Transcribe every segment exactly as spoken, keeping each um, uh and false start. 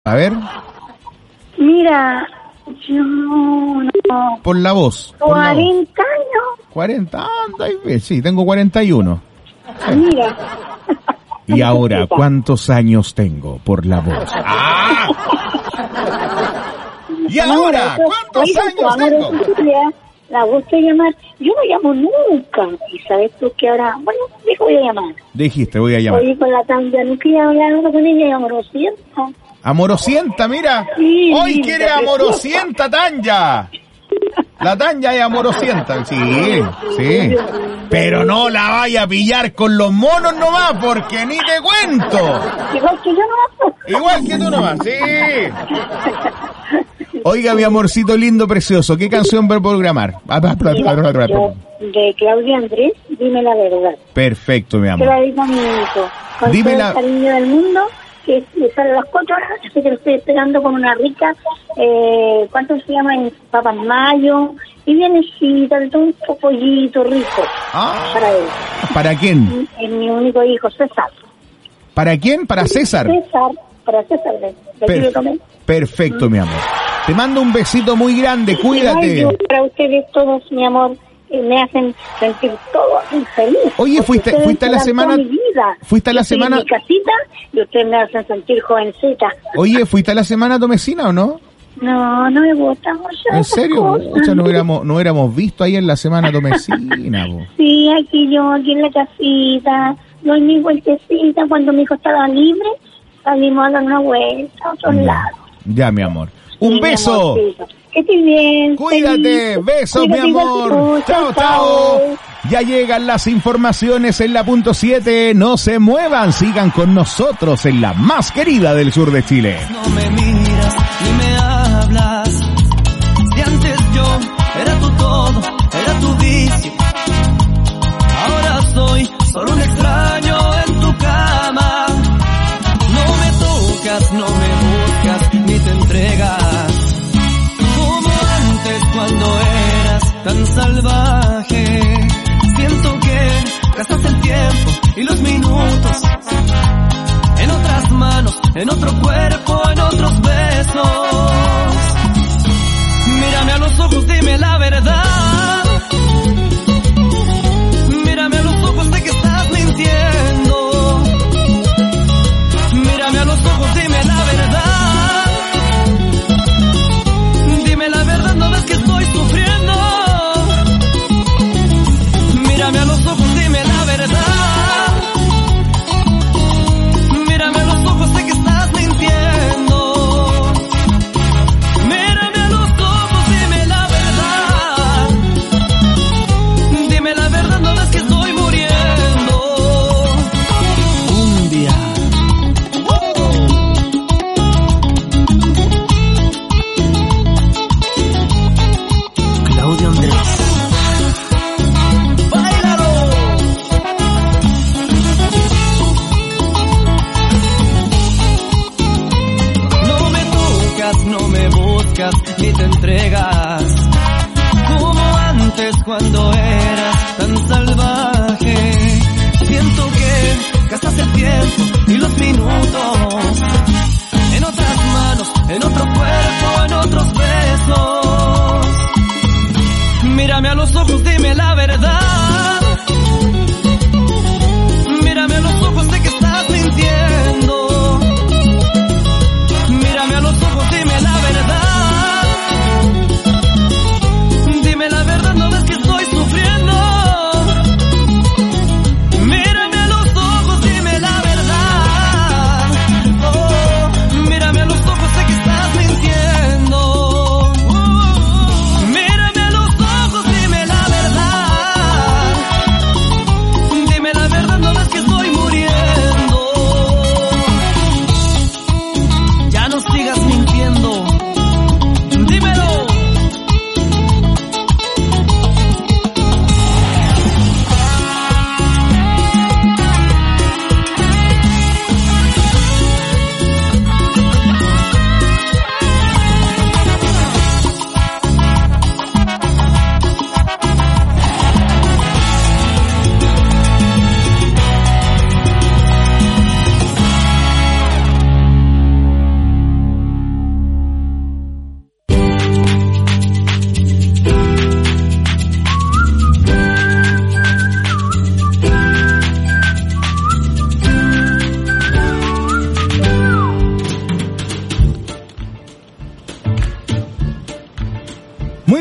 A ver. Mira, yo no... Por la voz. Por cuarenta años. cuarenta, anda, sí, tengo cuarenta y uno. Mira. Y ahora, ¿cuántos años tengo? Por la voz. ¡Ah! ¿Y ahora? ¿Cuántos años tengo? La voz te llamar. Yo no llamo nunca. Y sabes tú que ahora, bueno, dijo voy a llamar. Dijiste, voy a llamar. Oye, con la Tanja, nunca iba a hablar con ella y amorosienta. Amorosienta, mira. Sí, Hoy linda, quiere amorosienta, Tanja. La Tanja es amorosienta. Sí, sí. Pero no la vaya a pillar con los monos nomás, porque ni te cuento. Igual que yo nomás. Igual que tú nomás, sí. Oiga, mi amorcito lindo, precioso, ¿qué canción va a programar? Yo, de Claudia Andrés, Dime la Verdad. Perfecto, mi Se amor. la dedico a mi hijo. Con Dime todo la- el cariño del mundo, que sale a las cuatro horas, así que lo estoy esperando con una rica, eh, ¿cuánto se llama? En papas mayo, y vienesita, un pollito rico. Ah, Para él. ¿para quién? Es mi único hijo, César. ¿Para quién? ¿Para César? César, para César, de, de aquí Per- de comer. Perfecto, mi amor. Te mando un besito muy grande, Ay, cuídate. yo, para ustedes todos, mi amor, eh, me hacen sentir todo feliz. Oye, porque fuiste- ustedes fuiste a la me dan semana- toda mi vida. fuiste a la Yo estoy semana- en mi casita y ustedes me hacen sentir jovencita. Oye, ¿fuiste a la semana tomecina o no? No, no me gustan mucho ¿En esas serio? cosas. O sea, no hubiéramos, no hubiéramos visto ahí en la semana tomecina, po. Sí, aquí yo, aquí en la casita, doy mi vueltecita. Cuando mi hijo estaba libre, salimos a dar una vuelta a otros Ya. lados. Ya, mi amor. Un Sí, mi beso. amorcito. Que estés bien. Cuídate, feliz. besos, mi Cuídate igual amor. que tú. Chao, chao. Ya llegan las informaciones en la punto siete. No se muevan, sigan con nosotros en la más querida del sur de Chile. No me miras ni me hablas. Si antes yo era tu todo, era tu vicio. Ahora soy solo un extraño en tu cama. No me tocas, no me buscas, ni te entregas. Como antes cuando eras tan salvaje. Siento que gastas el tiempo y los minutos en otras manos, en otro cuerpo, en otros besos. Mírame a los ojos, dime la verdad. Mírame a los ojos, sé que estás mintiendo. Mírame a los ojos, dime la verdad. Dime la verdad, no ves que estoy sufriendo. Mírame a los ojos, dime la verdad. Mírame a los ojos, sé que estás mintiendo. Mírame a los ojos, dime la verdad. Dime la verdad, no ves que estoy muriendo. Un día. Claudio Andrés. ¡Báilalo! No me tocas, no me buscas, ni te entregas. Como antes cuando eras tan salvaje. Siento que gastas el tiempo y los minutos en otras manos, en otro cuerpo, en otros besos. Mírame a los ojos, dime la verdad. Mírame a los ojos, sé que estás mintiendo. Mírame a los ojos, dime la verdad. Dime la verdad, no ves que estoy sufriendo. Mírame a los ojos, dime la verdad. Oh, mírame a los ojos, sé que estás mintiendo. Uh, mírame a los ojos, dime la verdad.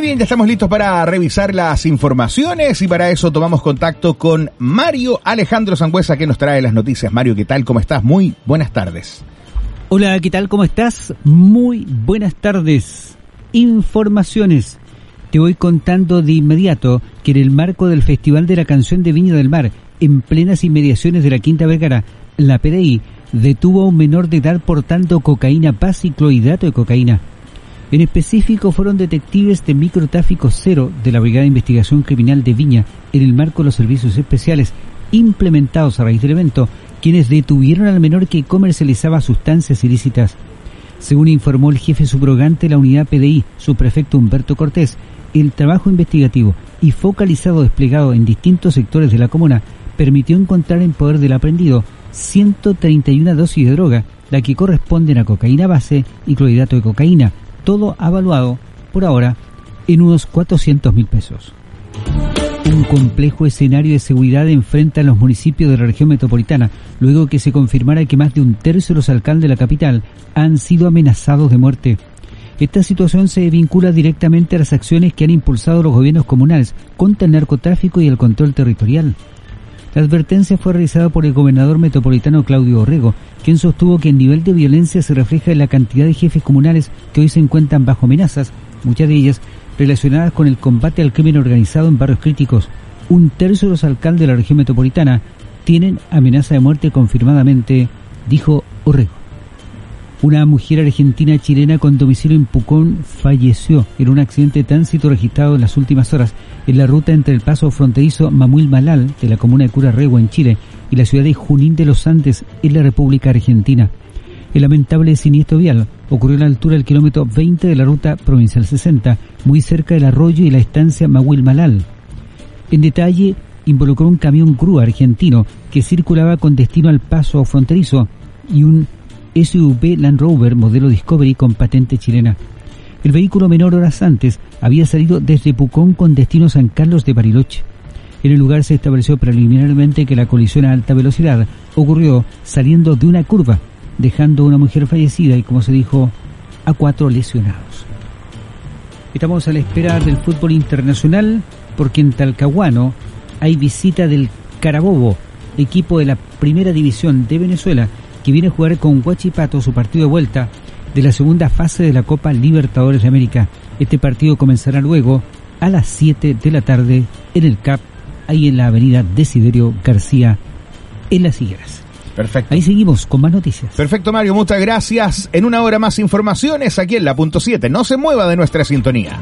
bien, ya estamos listos para revisar las informaciones y para eso tomamos contacto con Mario Alejandro Sangüesa, que nos trae las noticias. Mario, ¿qué tal? ¿Cómo estás? Muy buenas tardes. Hola, ¿qué tal? ¿Cómo estás? Muy buenas tardes. Informaciones. Te voy contando de inmediato que en el marco del Festival de la Canción de Viña del Mar, en plenas inmediaciones de la Quinta Vergara, la P D I detuvo a un menor de edad portando cocaína base y clorhidrato de cocaína. En específico, fueron detectives de microtráfico cero de la Brigada de Investigación Criminal de Viña, en el marco de los servicios especiales implementados a raíz del evento, quienes detuvieron al menor que comercializaba sustancias ilícitas. Según informó el jefe subrogante de la unidad P D I, subprefecto Humberto Cortés, el trabajo investigativo y focalizado desplegado en distintos sectores de la comuna permitió encontrar en poder del aprendido ciento treinta y una dosis de droga, la que corresponden a cocaína base y clorhidrato de cocaína, todo avaluado, por ahora, en unos cuatrocientos mil pesos. Un complejo escenario de seguridad enfrenta a los municipios de la región metropolitana, luego que se confirmara que más de un tercio de los alcaldes de la capital han sido amenazados de muerte. Esta situación se vincula directamente a las acciones que han impulsado los gobiernos comunales contra el narcotráfico y el control territorial. La advertencia fue realizada por el gobernador metropolitano Claudio Orrego, quien sostuvo que el nivel de violencia se refleja en la cantidad de jefes comunales que hoy se encuentran bajo amenazas, muchas de ellas relacionadas con el combate al crimen organizado en barrios críticos. Un tercio de los alcaldes de la región metropolitana tienen amenaza de muerte confirmadamente, dijo Orrego. Una mujer argentina chilena con domicilio en Pucón falleció en un accidente de tránsito registrado en las últimas horas en la ruta entre el paso fronterizo Mamuil-Malal de la comuna de Curarrehue en Chile y la ciudad de Junín de los Andes en la República Argentina. El lamentable siniestro vial ocurrió a la altura del kilómetro veinte de la ruta provincial sesenta, muy cerca del arroyo y la estancia Mamuil-Malal. En detalle, involucró un camión grúa argentino que circulaba con destino al paso fronterizo y un S U V Land Rover modelo Discovery con patente chilena. El vehículo menor horas antes había salido desde Pucón con destino San Carlos de Bariloche. En el lugar se estableció preliminarmente que la colisión a alta velocidad ocurrió saliendo de una curva, dejando a una mujer fallecida y, como se dijo, a cuatro lesionados. Estamos a la espera del fútbol internacional porque en Talcahuano hay visita del Carabobo, equipo de la Primera División de Venezuela, que viene a jugar con Huachipato su partido de vuelta de la segunda fase de la Copa Libertadores de América. Este partido comenzará luego a las siete de la tarde en el C A P, ahí en la avenida Desiderio García, en Las Higueras. Perfecto. Ahí seguimos con más noticias. Perfecto, Mario, muchas gracias. En una hora más informaciones aquí en la punto siete. No se mueva de nuestra sintonía.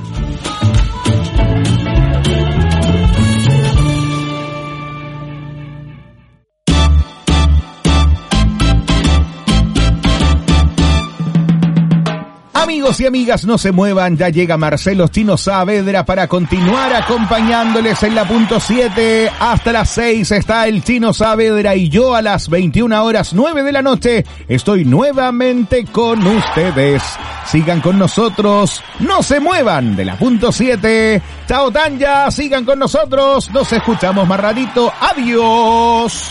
Amigos y amigas, no se muevan, ya llega Marcelo Chino Saavedra para continuar acompañándoles en la punto siete. Hasta las seis está el Chino Saavedra y yo a las veintiuna horas nueve de la noche estoy nuevamente con ustedes. Sigan con nosotros, no se muevan de la punto siete. Chao Tanya, sigan con nosotros, nos escuchamos más ratito. Adiós.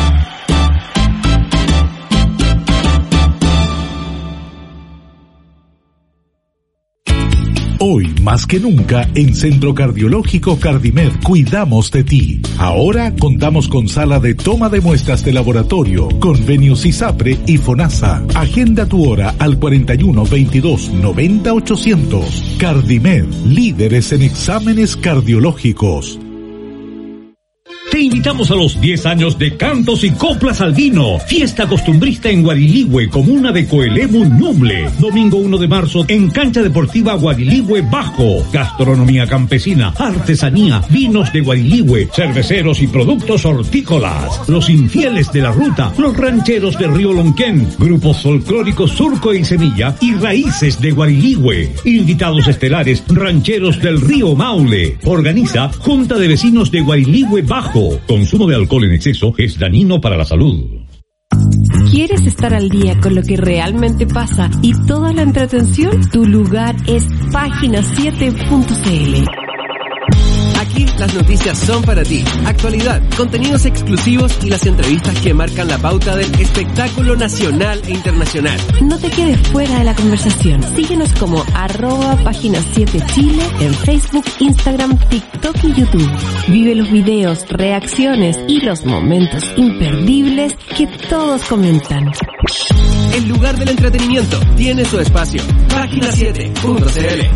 Hoy, más que nunca, en Centro Cardiológico Cardimed cuidamos de ti. Ahora contamos con sala de toma de muestras de laboratorio, convenios ISAPRE y FONASA. Agenda tu hora al cuarenta y uno, veintidós, noventa, ochocientos. Cardimed, líderes en exámenes cardiológicos. Te invitamos a los diez años de Cantos y Coplas al Vino, fiesta costumbrista en Guariligüe, comuna de Coelemu, Ñuble. Domingo uno de marzo en Cancha Deportiva Guariligüe Bajo. Gastronomía campesina, artesanía, vinos de Guariligüe, cerveceros y productos hortícolas. Los infieles de la ruta, los rancheros de Río Lonquén, grupos folclóricos Surco y Semilla y Raíces de Guariligüe. Invitados estelares, rancheros del Río Maule. Organiza Junta de Vecinos de Guariligüe Bajo. Consumo de alcohol en exceso es dañino para la salud. ¿Quieres estar al día con lo que realmente pasa y toda la entretención? Tu lugar es página siete punto c l. Aquí Aquí las noticias son para ti. Actualidad, contenidos exclusivos y las entrevistas que marcan la pauta del espectáculo nacional e internacional. No te quedes fuera de la conversación. Síguenos como arroba página siete Chile en Facebook, Instagram, TikTok y YouTube. Vive los videos, reacciones y los momentos imperdibles que todos comentan. El lugar del entretenimiento tiene su espacio. página siete punto c l.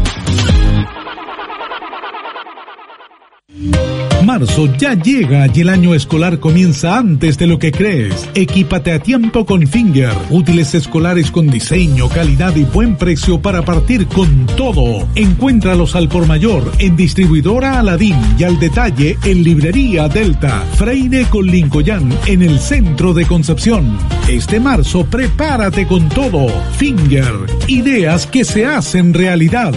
Marzo ya llega y el año escolar comienza antes de lo que crees. Equípate a tiempo con Finger. Útiles escolares con diseño, calidad y buen precio para partir con todo. Encuéntralos al por mayor en Distribuidora Aladín y al detalle en Librería Delta. Freire con Lincoln en el centro de Concepción. Este marzo prepárate con todo. Finger. Ideas que se hacen realidad.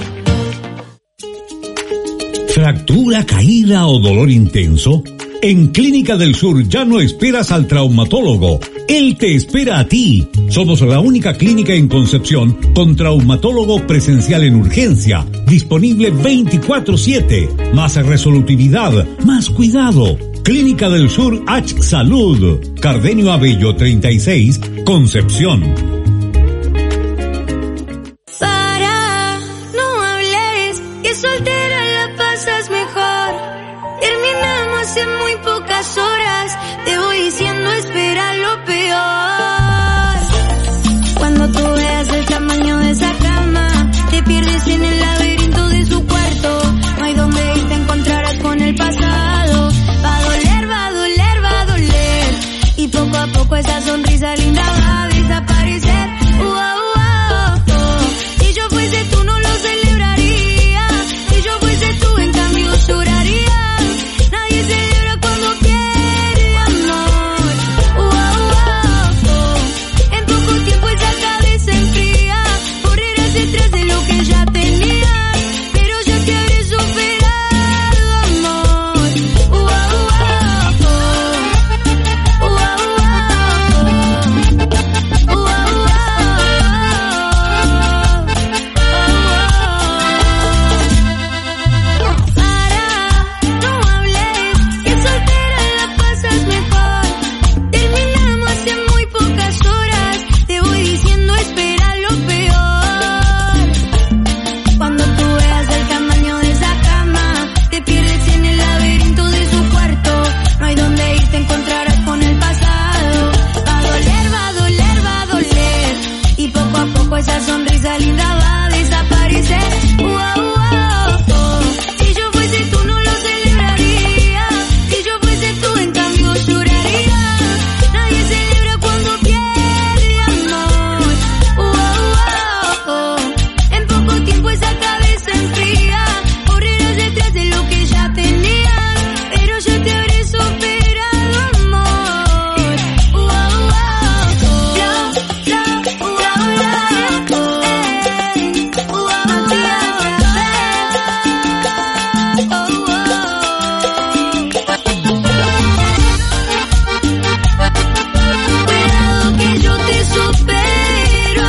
¿Fractura, caída o dolor intenso? En Clínica del Sur ya no esperas al traumatólogo. Él te espera a ti. Somos la única clínica en Concepción con traumatólogo presencial en urgencia, disponible veinticuatro siete. Más resolutividad, más cuidado. Clínica del Sur H Salud. Cardenio Abello treinta y seis, Concepción. Horas te voy diciendo espera lo peor. Cuando tú veas el tamaño de esa cama, te pierdes en el laberinto de su cuarto. No hay donde ir, te encontrarás con el pasado. Va a doler, va a doler, va a doler. Y poco a poco esa sonrisa linda va a desaparecer. Uh, uh, uh, uh. Si yo fuese tú no lo celebraría. Si yo fuese tú en cambio lloraría. Nadie celebra cuando pierde amor. Uh, uh, uh, uh. En poco tiempo esa cabeza enfría. Correrás detrás de lo que ya tenías, pero ya te habré superado, amor. Uh, uh, uh, uh. Uh, uh, uh, uh. Uh, uh, uh. Para, no hables, que soltera la pasas mejor. Terminamos hace muy pocas horas, te voy diciendo espera lo peor. Cuando tú veas el tamaño de esa cama, te pierdes en el laberinto de su cuarto. No hay donde ir, te encontrarás con el pasado. Va a doler, va a doler, va a doler. Y poco a poco esa sonrisa linda va a desaparecer. Uh, uh, uh, uh. Si yo fuese tú no lo celebraría. Si yo fuese tú en cambio lloraría. Nadie celebra cuando pierde amor. Uh, uh, uh, uh. En poco tiempo esa cabeza enfría. Correrás detrás de lo que ya tenías, pero ya te habré superado, amor. Uh, uh, uh, uh. Bla, bla, uh, uh, uh, uh. Ey, uh, uh, uh, uh. Cuidado que yo te supero,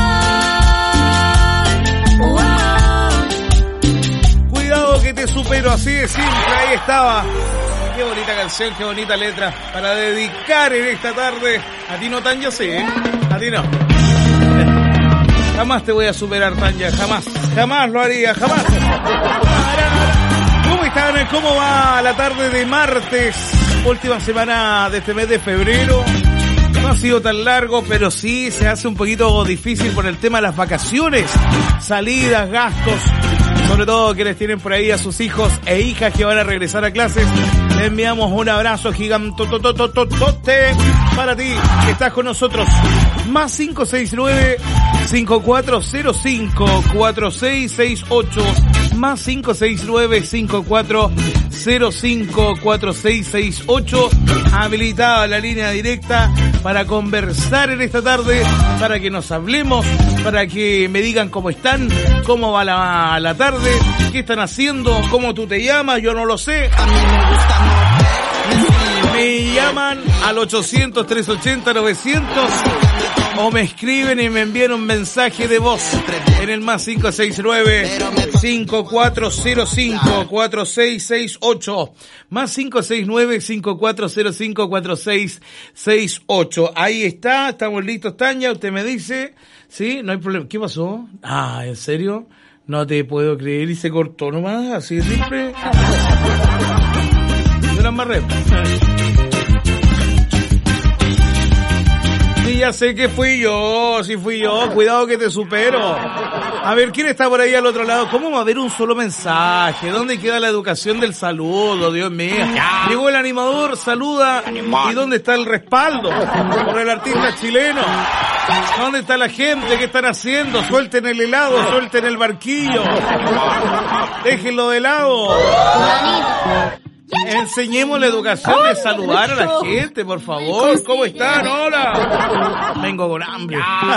amor. Wow. Cuidado que te supero, así de simple, ahí estaba. Qué bonita canción, qué bonita letra para dedicar en esta tarde. A ti no, Tanya, sí, ¿eh? A ti no. Jamás te voy a superar, Tanya, jamás. Jamás lo haría, jamás. ¿Cómo están? ¿Cómo va la tarde de martes? Última semana de este mes de febrero. No ha sido tan largo, pero sí se hace un poquito difícil por el tema de las vacaciones, salidas, gastos. Sobre todo quienes tienen por ahí a sus hijos e hijas que van a regresar a clases. Le enviamos un abrazo gigantototototote para ti que estás con nosotros. Más cinco seis nueve, cinco cuatro cero cinco, cuatro seis seis ocho. Más cinco seis nueve, cinco cuatro cero cinco, cuatro seis seis ocho. Habilitada la línea directa para conversar en esta tarde, para que nos hablemos, para que me digan cómo están, cómo va la, la tarde, qué están haciendo, cómo tú te llamas, yo no lo sé. Me llaman al ochocientos, trescientos ochenta, novecientos o me escriben y me envían un mensaje de voz en el más cinco seis nueve, cinco cuatro cero cinco, cuatro seis seis ocho, más cinco seis nueve, cinco cuatro cero cinco, cuatro seis seis ocho. Ahí está, estamos listos, Tania, usted me dice, sí, no hay problema. ¿Qué pasó? Ah, ¿en serio? No te puedo creer, y se cortó nomás, así de simple. Yo la amarré. Sí, ya sé que fui yo, sí fui yo, cuidado que te supero. A ver, ¿quién está por ahí al otro lado? ¿Cómo va a haber un solo mensaje? ¿Dónde queda la educación del saludo, Dios mío? Llegó el animador, saluda, ¿y dónde está el respaldo por el artista chileno? ¿Dónde está la gente? ¿Qué están haciendo? Suelten el helado, suelten el barquillo. Déjenlo de lado. Enseñemos la educación de saludar a la gente, por favor. ¿Cómo están? Hola. Vengo con hambre.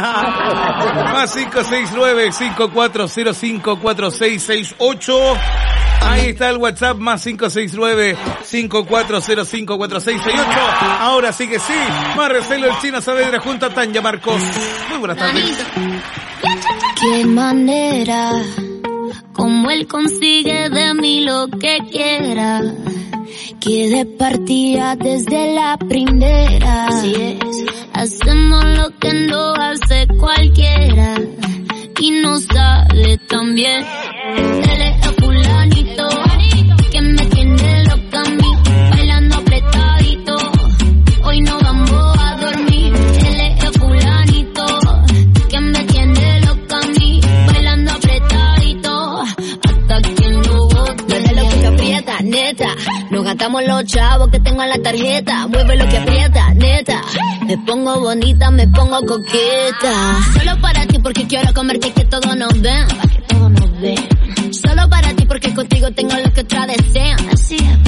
Más cinco seis nueve, cinco cuatro cero cinco, cuatro seis seis ocho. Ahí está el WhatsApp, más cinco seis nueve, cinco cuatro cero cinco, cuatro seis seis ocho. Ahora sí que sí. Marcelo el Chino Saavedra junto a Tanya Marcos. Muy buenas tardes. Qué manera, como él consigue de mí lo que quiera. Que de partida desde la primera. Así es. Hacemos lo que no hace cualquiera. Y nos sale tan bien. Él es el fulanito que me tiene loca a mí, bailando apretadito. Hoy no vamos a dormir. Él es el fulanito que me tiene loca a mí, bailando apretadito. Hasta que no bote. No es lo que te aprieta, neta. Nos gastamos los chavos que tengo en la tarjeta. Mueve lo que aprieta, neta. Me pongo bonita, me pongo coqueta. Solo para ti porque quiero comerte y que todos nos ven. Para que todos nos ven. Solo para ti porque contigo tengo lo que otras desean. Así es,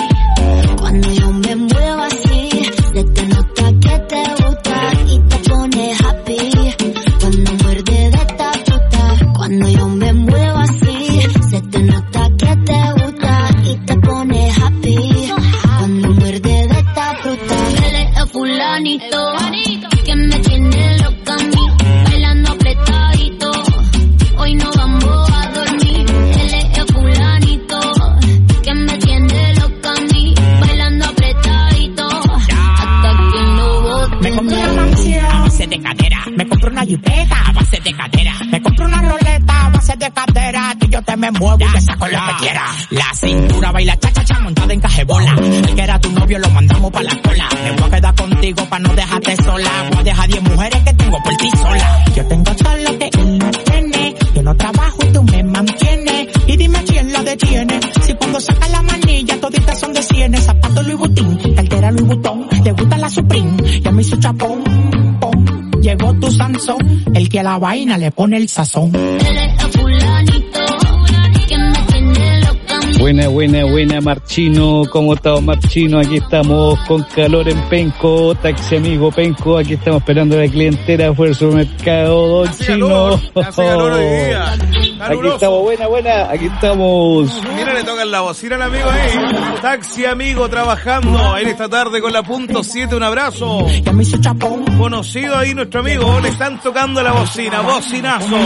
papi. Cuando yo me muevo así, se te nota que te gusta y te pone happy. Cuando muerde de esta fruta, cuando yo me muevo así, se te nota que te gusta y te pone happy. Cuando muerde de esta fruta, él es el fulanito que me tiene loca a mí, bailando apretadito. Hoy no vamos a dormir. Él es el fulanito que me tiene loca a mí, bailando apretadito. Hasta que no bote. Me compré una mansión a base de cadera. Me compré una jipeta a base de cadera. Me compré una roleta a base de cadera. Que yo te me muevo y te saco lo que quiera. La cintura baila cha cha cha montada en cajebola. El que era tu novio lo mandamos pa' la cola. Me voy a quedar contigo pa' no dejarte sola. Voy a dejar diez mujeres que tengo por ti sola. Yo tengo todo lo que él no tiene. Yo no trabajo y tú me mantienes. Y dime quién la detiene. Si cuando saca la manilla toditas son de cienes. Zapato Louis Vuitton, cartera Louis Vuitton. Te gusta la Supreme, ya me hizo chapón. Pom. Llegó tu Sansón, el que a la vaina le pone el sazón. Él es el fulanito que me tiene loca a mí. Buena, buena, buena, Marchino. ¿Cómo estamos, Marchino? Aquí estamos con calor en Penco. Taxi amigo Penco. Aquí estamos esperando la clientela por el supermercado Don Hace Chino. calor, hace calor hoy día. Aquí Caluroso. estamos, buena, buena. Aquí estamos. Mira, le tocan la bocina al amigo ahí. Taxi amigo trabajando en esta tarde con la punto siete. Un abrazo. Ya me hizo chapón. Conocido ahí nuestro amigo. Le están tocando la bocina. Bocinazo.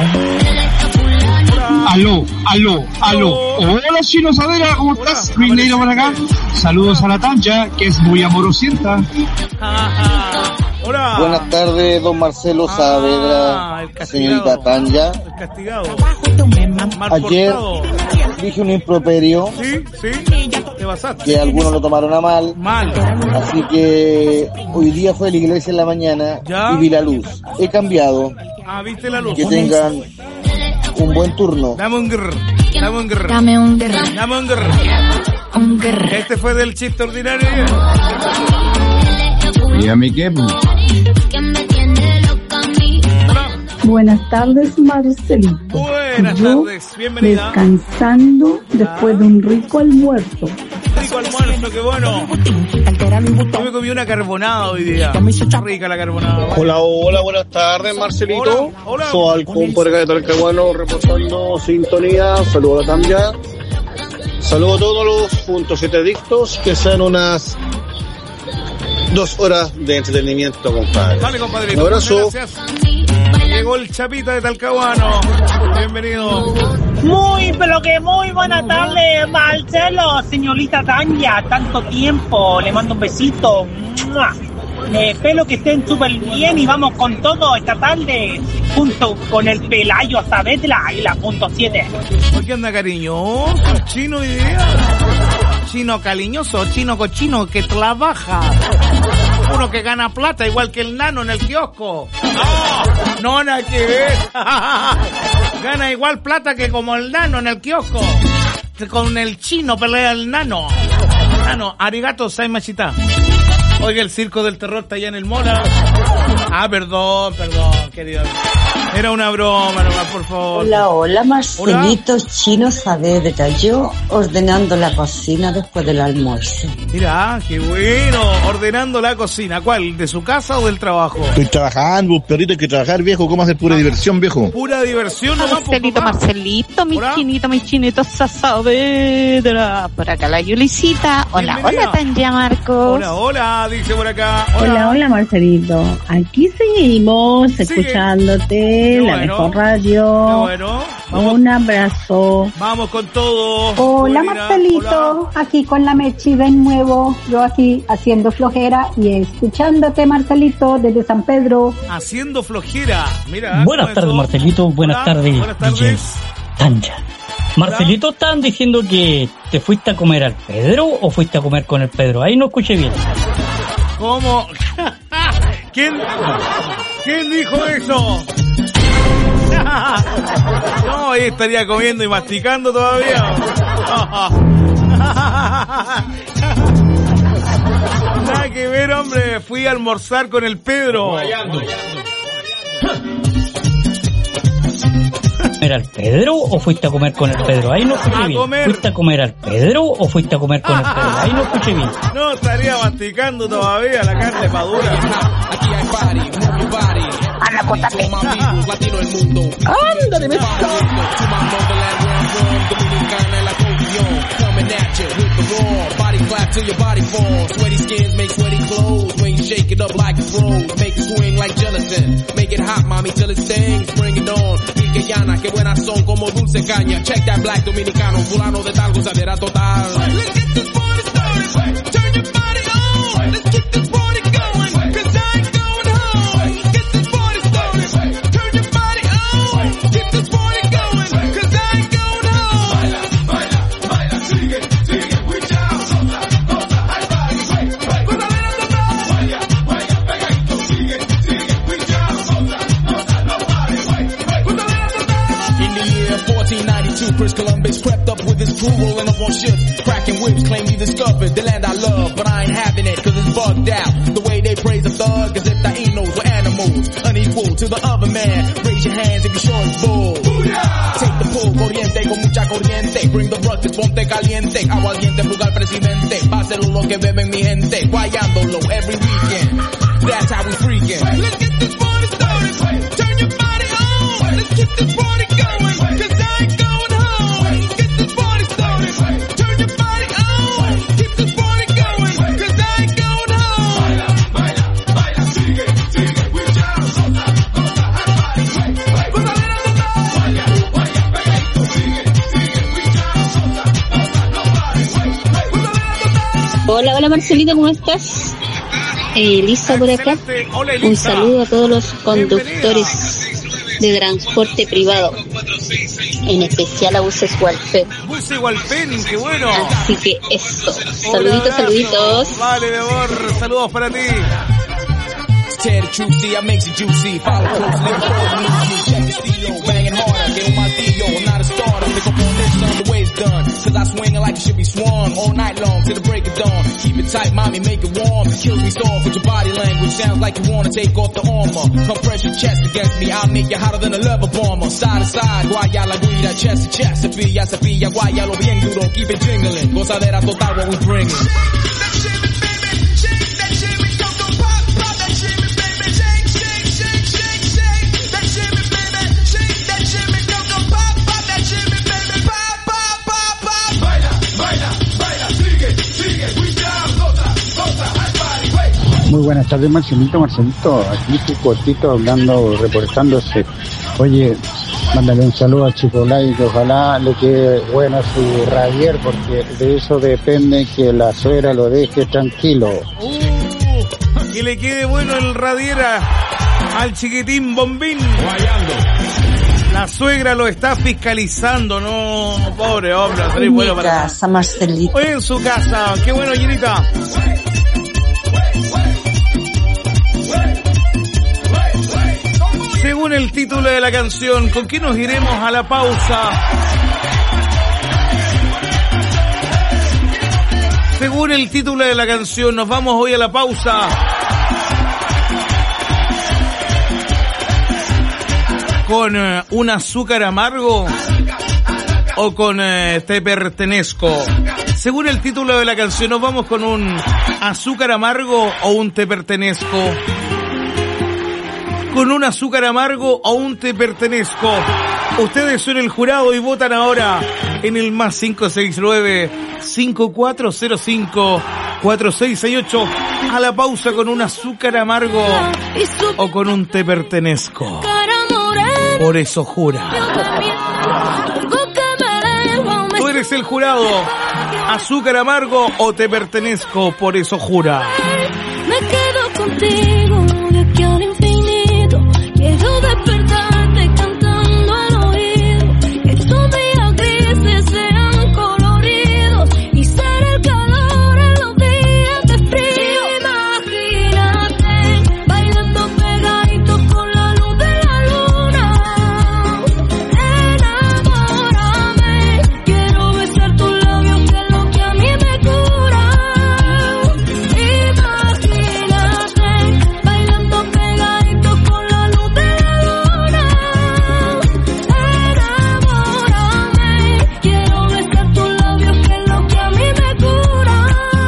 Aló, aló, aló. Hola, Chino Saavedra, ¿cómo estás? Luis Neiro por acá. Saludos a la Tanja, que es muy amorosienta. Hola. Buenas tardes, don Marcelo Ah, el Saavedra, castigado. señorita Tanja. El castigado. Mal Ayer portado. dije un improperio Sí, sí. Te basaste. que algunos lo tomaron a mal, Mal. así que hoy día fue a la iglesia en la mañana ¿Ya? y vi la luz. He cambiado. Ah, viste la luz. Que tengan un buen turno. Dame un grr. Dame un grr. Dame un grr, Dame un grr. un grr. Este fue del chiste ordinario. ¿Y a mí qué? Que me tiene loca a mí. Buenas tardes, Marcelito. Buenas Yo tardes, bienvenida. descansando después de un rico almuerzo. Rico almuerzo, qué bueno. Yo me comí una carbonada hoy día. Rica la carbonada. Hola, hola, buenas tardes, Marcelito. Hola, hola. Soy Alcón por acá de Talcahuano, reportando sintonía. Saludos a Tanja. Saludos a todos los punto siete adictos, que sean unas dos horas de entretenimiento, compadre. Dale, compadrito. Un abrazo. Gracias. Llegó el Chapita de Talcahuano. Bienvenido. Muy, pero que muy buena tarde, Marcelo, señorita Tanya, tanto tiempo, le mando un besito. ¡Mua! Eh, espero que estén súper bien y vamos con todo esta tarde, junto con el Pelayo Saavedra y la punto siete. ¿Por qué anda cariñoso? Chino hoy día. Chino cariñoso, chino cochino que trabaja. Uno que gana plata igual que el nano en el kiosco. No, no nada que ver. Gana igual plata que como el nano en el kiosco. Con el chino pelea el nano. Nano, arigato saimashita. Oiga, el circo del terror está allá en el Mola. Ah, perdón, perdón, querido. Era una broma nomás, por favor. Hola, hola, Marcelito, Chino Saavedra. Yo ordenando la cocina después del almuerzo. Mira, qué bueno. Ordenando la cocina. ¿Cuál? ¿De su casa o del trabajo? Estoy trabajando, perrito, hay que trabajar, viejo. ¿Cómo hacer pura diversión, viejo? Pura diversión nomás. Marcelito, Marcelito, mi chinito, mi chinito Saavedra. Por acá la Yulicita. Hola, hola, Tanya Marcos. Hola, hola, dice por acá. Hola, hola, hola Marcelito. Aquí seguimos Sigue. escuchándote. Qué la bueno. mejor radio. Qué bueno. Vamos. Un abrazo. Vamos con todo. Hola, Buena, Marcelito, hola. aquí con la Mechi de nuevo, yo aquí haciendo flojera y escuchándote, Marcelito, desde San Pedro. Haciendo flojera. Mira. Buenas tardes, Marcelito. Buenas Hola, tardes, buenas tardes. D J Tanya. Marcelito, ¿estaban diciendo que te fuiste a comer al Pedro o fuiste a comer con el Pedro? Ahí no escuché bien. ¿Cómo? ¿Quién? ¿Quién dijo eso? No, ahí estaría comiendo y masticando todavía. Nada que ver, hombre. Fui a almorzar con el Pedro. ¿Era al Pedro o fuiste a comer con el Pedro? Ahí no escuché A bien. comer. ¿Fuiste a comer al Pedro o fuiste a comer con el Pedro? Ahí no escuché bien. No, estaría masticando todavía la carne madura. Anacótate. Ándale, me coming at you with the roar. Body clap till your body falls. Sweaty skins make sweaty clothes. When you shake it up like it's rose. Make it swing like gelatin. Make it hot, mommy, till it stings. Bring it on. Y que llana, que buenas son como dulce caña. Check that black dominicano. Fulano de tal gozadera total. Let's get this party started. Turn your body on. Let's keep this party going. Cause I ain't going home. Get this party started. Turn your body on. Keep this party going. Cause I ain't going home. Baila, baila, baila, sigue, sigue, cuidado, goza, goza, ay, baila, baila, baila, baila, pegadito, sigue, sigue, cuidado, goza, goza, no pare, baila. In the year fourteen ninety-two, Chris Columbus crept up with his crew, rolling up on ships, cracking whips, claim he discovered the land I love, but I ain't having it, cause it's bugged out. The way they praise a thug as if the Inos were animals, unequal to the other man. Raise your hands if you're sure it's bull. Take the pull, corriente, con mucha corriente. Bring the ruckus, ponte caliente. Aguardiente, plugar presidente. Páselo lo que beben mi gente. Guayándolo every weekend. That's how we freaking. Let's get this party started. Turn your body on. Let's keep this party going. Cause I ain't going home. Get this party started. Turn your body on. Keep this party going. Cause I ain't going home. Baila, baila, baila, sigue, sigue. Cuidado, goza, goza, al party. Baila, baila, baila, pegadito, sigue, sigue. Cuidado, goza, goza, no pare. Hola, hola Marcelito, ¿cómo estás? Elisa por acá. Un saludo a todos los conductores de transporte privado, en especial a buses Walpen. Buses Walpen, qué bueno. Así que eso, saluditos, saluditos. Vale, mi amor, saludos para ti. Tear the truth, see, I makes it juicy. Follow closely, follow me. Check the stilo, banging harder, get on my deal. I'm not a starter, pick up on this, on the way it's done. Cause I swing it like it should be swung all night long till the break of dawn. Keep it tight, mommy, make it warm. Kills me soft with your body language. Sounds like you wanna take off the armor. Come press your chest against me, I'll make you hotter than a leather bomber. Side to side, guaya la guida, chest to chest. Cepilla, cepilla, guaya lo bien duro. Keep it jingling. Gozadera total what we bringing. Muy buenas tardes, Marcelito, Marcelito, aquí tu cortito hablando, reportándose. Oye, mándale un saludo a Chicolay, que ojalá le quede bueno su radier, porque de eso depende que la suegra lo deje tranquilo. Uh, que le quede bueno el radiera al chiquitín Bombín. La suegra lo está fiscalizando, no, pobre hombre. En mi bueno para casa, Marcelito. Hoy en su casa, qué bueno, Ginita. Según el título de la canción, ¿con qué nos iremos a la pausa? Según el título de la canción, nos vamos hoy a la pausa. ¿Con eh, un azúcar amargo o con eh, te pertenezco? Según el título de la canción, nos vamos con un azúcar amargo o un te pertenezco. Con un azúcar amargo o un te pertenezco. Ustedes son el jurado y votan ahora en el más cinco seis nueve, cinco cuatro cero cinco, cuatro seis seis ocho. A la pausa con un azúcar amargo o con un te pertenezco. Por eso jura. Tú eres el jurado. Azúcar amargo o te pertenezco, por eso jura. Me quedo contigo de aquí al infinito. Quiero despertarte cantando al oído. Que tus días grises sean coloridos y ser el calor en los días de frío. Imagínate bailando pegaditos con la luz de la luna. Enamórame, quiero besar tus labios, que es lo que a mí me cura. Imagínate bailando pegaditos con la luz de la luna. Enamórame, quiero besar tus labios, que es lo que a mí me cura.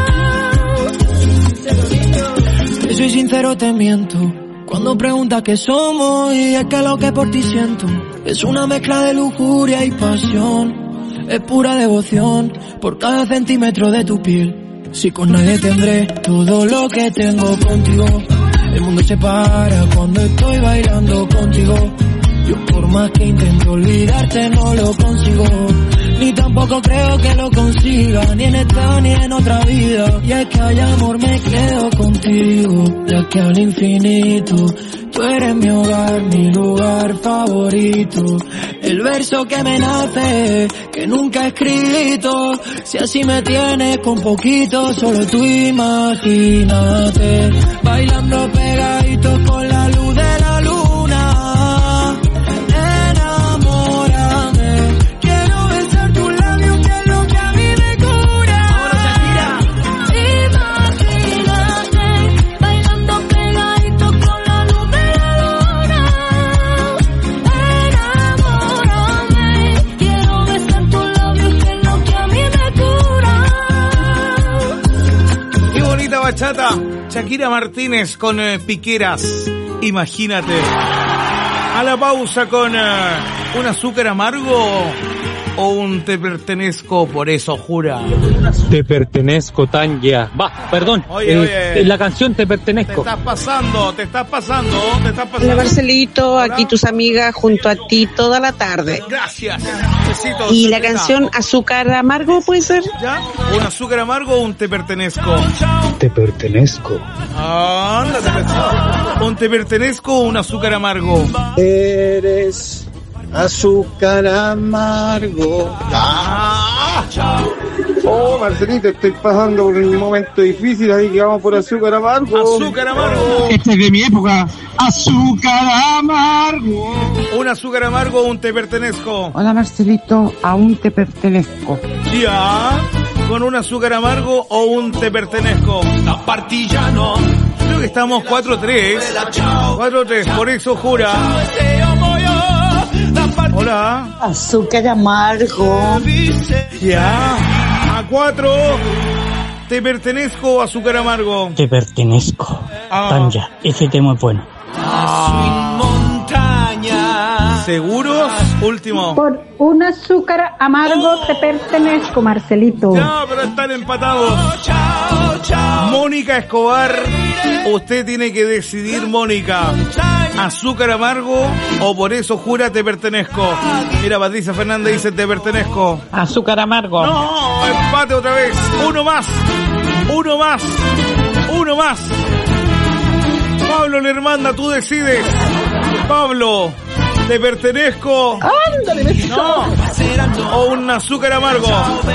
Si soy sincero te miento cuando preguntas qué somos, y es que lo que por ti siento es una mezcla de lujuria y pasión. Es pura devoción por cada centímetro de tu piel. Si con nadie tendré todo lo que tengo contigo. El mundo se para cuando estoy bailando contigo. Yo por más que intento olvidarte no lo consigo. Ni tampoco creo que lo consiga, ni en esta ni en otra vida. Y es que hay amor, me quedo contigo de aquí al infinito. Tú eres mi hogar, mi lugar favorito. El verso que me nace, que nunca he escrito. Si así me tienes con poquito, solo tú imagínate. Bailando pegaditos con la luz de la luna. Bachata, Shakira Martínez con eh, Piqueras, imagínate. A la pausa con eh, un azúcar amargo o un te pertenezco, por eso jura. Te pertenezco, Tanya. Va, perdón. Oye, eh, oye. La canción Te pertenezco. Te estás pasando, te estás pasando, te estás pasando. Hola Marcelito, Hola. Aquí tus amigas junto a ti toda la tarde. Gracias. Besitos, y la besitos. Canción Azúcar Amargo, ¿puede ser? ¿Ya? ¿Un azúcar amargo o un te pertenezco? Te pertenezco. Anda, te pertenezco. ¿Un te pertenezco o un azúcar amargo? Eres azúcar amargo. Ah. Oh, Marcelito, estoy pasando por un momento difícil, ahí que vamos por azúcar amargo. Azúcar amargo. Este es de mi época. Azúcar amargo. ¿Un azúcar amargo o un te pertenezco? Hola Marcelito, aún te pertenezco. Ya. ¿Con un azúcar amargo o un te pertenezco? La partilla no. Creo que estamos cuatro tres. cuatro tres, por eso jura. Hola. Azúcar amargo. Ya. A cuatro. ¿Te pertenezco o azúcar amargo? Te pertenezco. Ah. Tanya, ese tema es bueno. Ah. ¿Seguros? Último. Por un azúcar amargo te pertenezco, Marcelito. Ya, pero están empatados. Mónica Escobar, usted tiene que decidir, Mónica. ¿Azúcar amargo o por eso jura te pertenezco? Mira, Patricia Fernández dice te pertenezco. Azúcar amargo. No, empate otra vez. Uno más. Uno más. Uno más. Pablo Lermanda, tú decides. Pablo, te pertenezco. Ándale, no. O un azúcar amargo.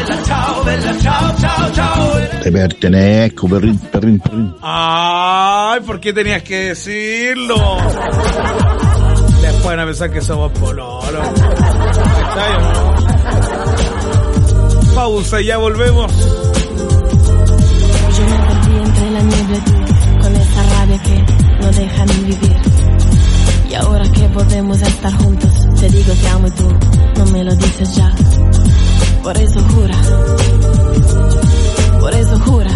Te pertenezco, perrín, perrín, perrín. Ay, ¿por qué tenías que decirlo? Después van a pensar que somos pololos. ¿Está o no? Pausa y ya volvemos. Yo me perdí entre la niebla y tú, con esa rabia que no deja ni vivir. Y ahora que podemos estar juntos, te digo te amo y tú no me lo dices ya. Por eso jura, por eso jura,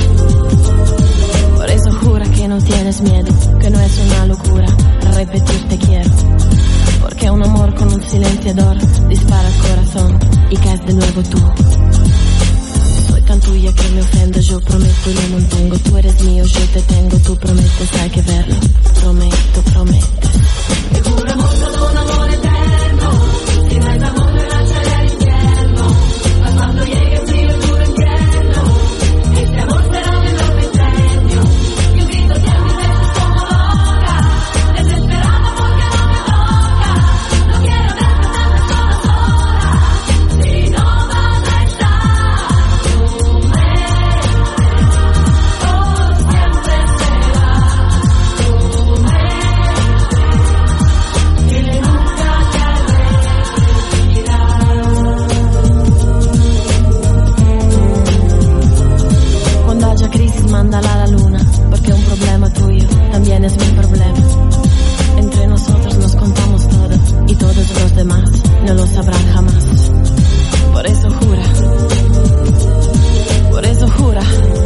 por eso jura que no tienes miedo, que no es una locura repetir te quiero. Porque un amor con un silenciador dispara el corazón y caes de nuevo tú. Soy tan tuya que me ofendo, yo prometo y lo mantengo. Tú eres mío, yo te tengo, tú prometes, hay que verlo. Prometo, prometes. Te juramos todo un amor eterno. Si no es amor, me lanzaré al infierno. Mas cuando llegue el frío, el duro invierno, este amor será mi nuevo incendio. Y un grito que a mis veces como loca, desesperada porque no me toca. No quiero despertarme sola, sola. Si no vas a estar, tú me por siempre será. Tú me que nunca te arrepentirás. Cuando haya crisis, mándala a la luna, porque un problema tuyo también es mi problema. Entre nosotros nos contamos todo, y todos los demás no lo sabrán jamás. Por eso jura, por eso jura,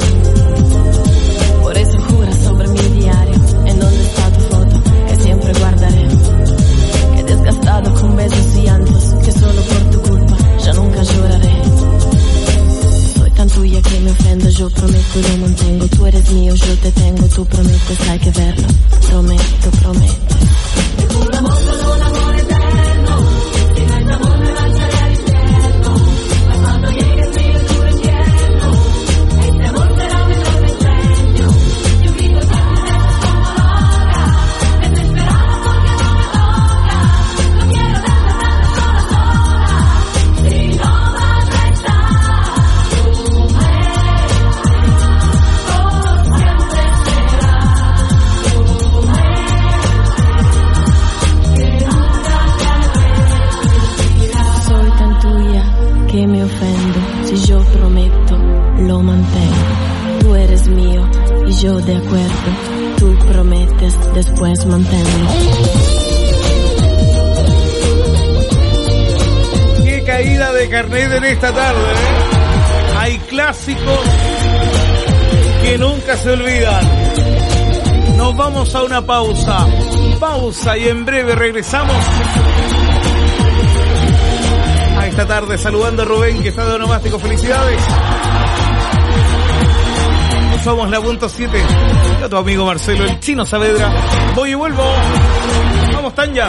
por eso jura sobre mi diario, en donde está tu foto, que siempre guardaré. Que desgastado con besos y llantos, que solo por tu culpa ya nunca lloraré. Soy tan tuya que me ofendo, yo prometo y lo mantengo. Tú eres mío, yo te tengo, tú prometes, hay que verlo. Prometo, prometo. Te juramos todo un amor eterno. Si no es amor, me lanzaré al infierno. Mas cuando llegue el frío, el duro invierno, este amor será mi nuevo incendio. Y un grito que a mis veces como loca, desesperada porque no me toca. No quiero despertarme sola, sola. Si no vas a estar, tú me por siempre será. Tú me que nunca te arrepentirás. Soy tan tuya que me ofendo. Si yo prometo, lo mantengo. Tú eres mío y yo de acuerdo. Tú prometes, después manténlo. Qué caída de carnet en esta tarde, ¿eh? Hay clásicos que nunca se olvidan. Nos vamos a una pausa. Pausa y en breve regresamos. A esta tarde saludando a Rubén, que está de onomástico. Felicidades. Somos la punto siete. A tu amigo Marcelo, el Chino Saavedra. Voy y vuelvo. Vamos, Tanya.